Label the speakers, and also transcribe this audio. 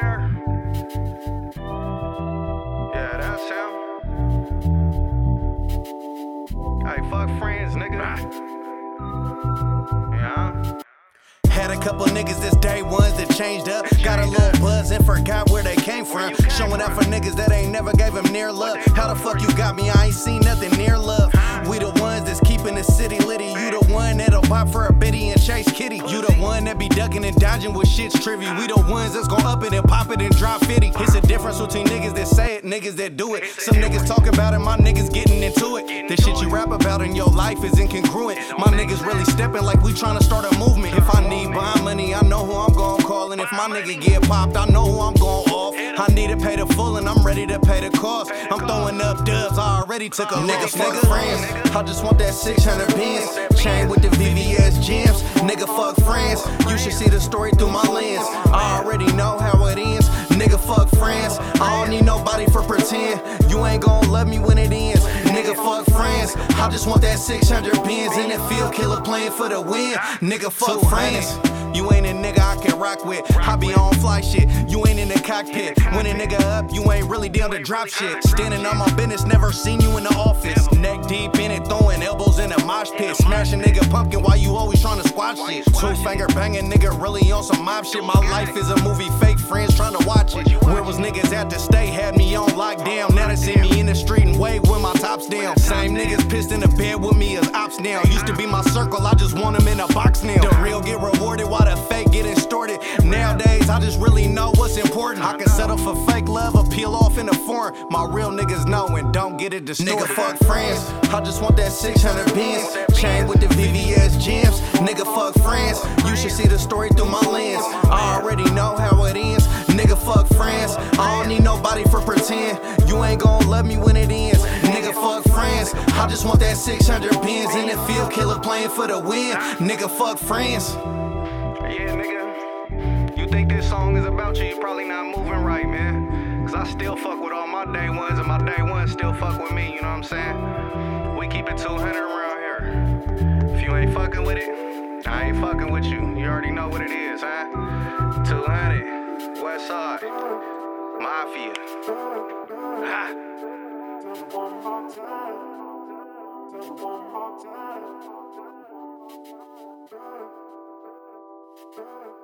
Speaker 1: there? Yeah, that's him. Hey, fuck friends, nigga. Yeah.
Speaker 2: Had a couple niggas this day ones that changed up. Got a little buzz and forgot where they came from. Showing out for niggas that ain't never gave them near love. How the fuck you got me? I ain't seen nothing near love. We the ones that's keeping the city litty. You the one that'll pop for a biddy and chase kitty. You the one that be ducking and dodging with shit's trivia. We the ones that's gon' up it and pop it and drop 50. It's a difference between niggas that say it, niggas that do it. Some niggas talk about it, my niggas getting into it. The shit you rap about in your life is incongruent. My niggas really stepping like we tryna start a movement. If I need buying money, I know who I'm gon' call. And if my nigga get popped, I know who I'm gon' off. I need to pay the full and I'm ready to pay the cost. I'm throwing up dubs, I already took a nigga fuck friends. I just want that 600 Benz. Chain with the VVS gems. Nigga fuck friends. You should see the story through my lens. I already know how it ends. Nigga fuck friends. I don't need nobody for pretend. You ain't gon' love me when it ends. Nigga fuck friends. I just want that 600 Benz in the field, killer playing for the win. Nigga fuck friends. You ain't a nigga I can rock with. I be on fly shit. You ain't in the cockpit. When a nigga up, you ain't really down to drop shit. Standing on my business, never seen you in the office. Neck deep in it, throwing elbows in a mosh pit. Smashing nigga pumpkin while you always tryna squash shit. Two finger banging nigga really on some mob shit. My life is a movie, fake friends tryna watch it. Where was niggas at to stay? Had me on lockdown. Now they see me in the street and wave with my tops down. Same niggas pissed in the bed with me as ops now. Used to be my circle, I just want them in a box now. The real get rewarded while the fake get extorted. Nowadays, I just really know what's important. I can settle for fake love or peel off in the foreign. My real niggas know and don't get it distorted. Nigga fuck friends. I just want that 600 Benz. Chain with the VVS gems. Nigga fuck friends. You should see the story through my lens. I already know how it ends. Nigga fuck friends. I don't need nobody for pretend. You ain't gon' love me when it ends. Nigga fuck friends. I just want that 600 Benz in the field, killer playing for the win. Nigga fuck friends.
Speaker 1: Yeah, nigga. You think this song is about you, you probably not moving right, man. Cause I still fuck with all my day ones, and my day ones still fuck with me, you know what I'm saying? We keep it 200 around here. If you ain't fucking with it, I ain't fucking with you. You already know what it is, huh? 200, West Side, Mafia. Ha!
Speaker 3: One more time.